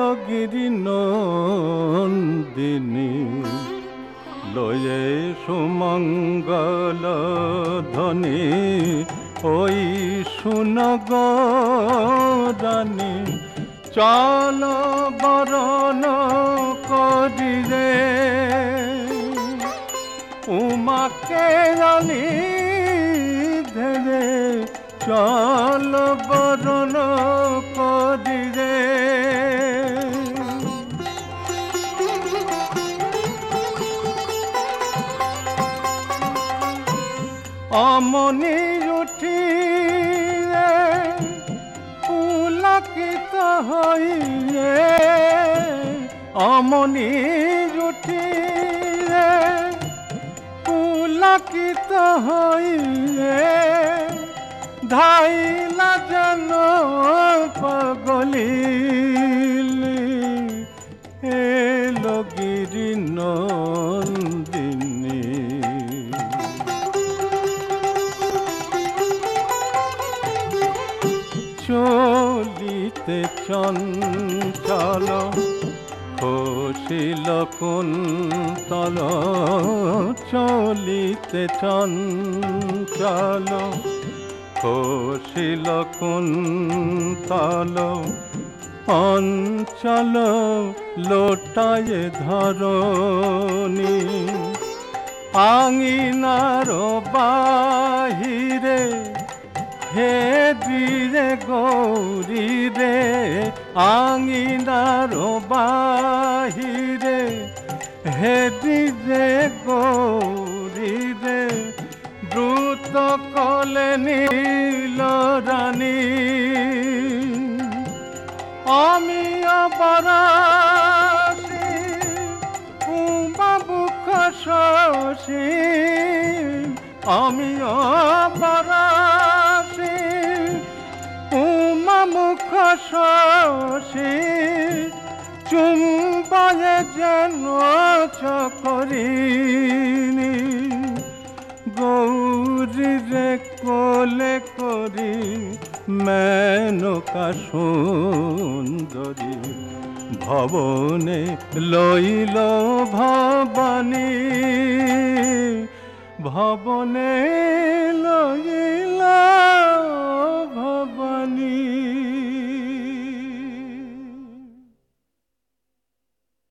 গিরি নন্দিনী লয়ে সুমঙ্গল ধ্বনি ওই শুনগ রানী চল বরণ করি রে উমাকে রানী ধরে চল বরণ করি রে অমনি উঠি পুলকিত হইয়ে অমনি উঠি পুলকিত হইয়ে ধাইলা যেন পাগলি এলো গিরি নন্দিনী চলিতে চঞ্চল খসিল কুন্তল চলিতে চঞ্চল খসিল কুন্তল অঞ্চল লোটায়ে ধরণী আঙিনার বাহিরে হে দিরে গৌরী রে আঙিনার বাহিরে হে দিরে গৌরী রে দ্রুত কলে নীল রানী আমি অবরাসি বাবুক শশী আমি অবরাসি মুখ শশী চুম্বয়ে যেন চকরিনি গৌরী রে কোলে করি মেনকা সুন্দরী ভবনে লইল ভবানী ভবনে লইল ভবানী।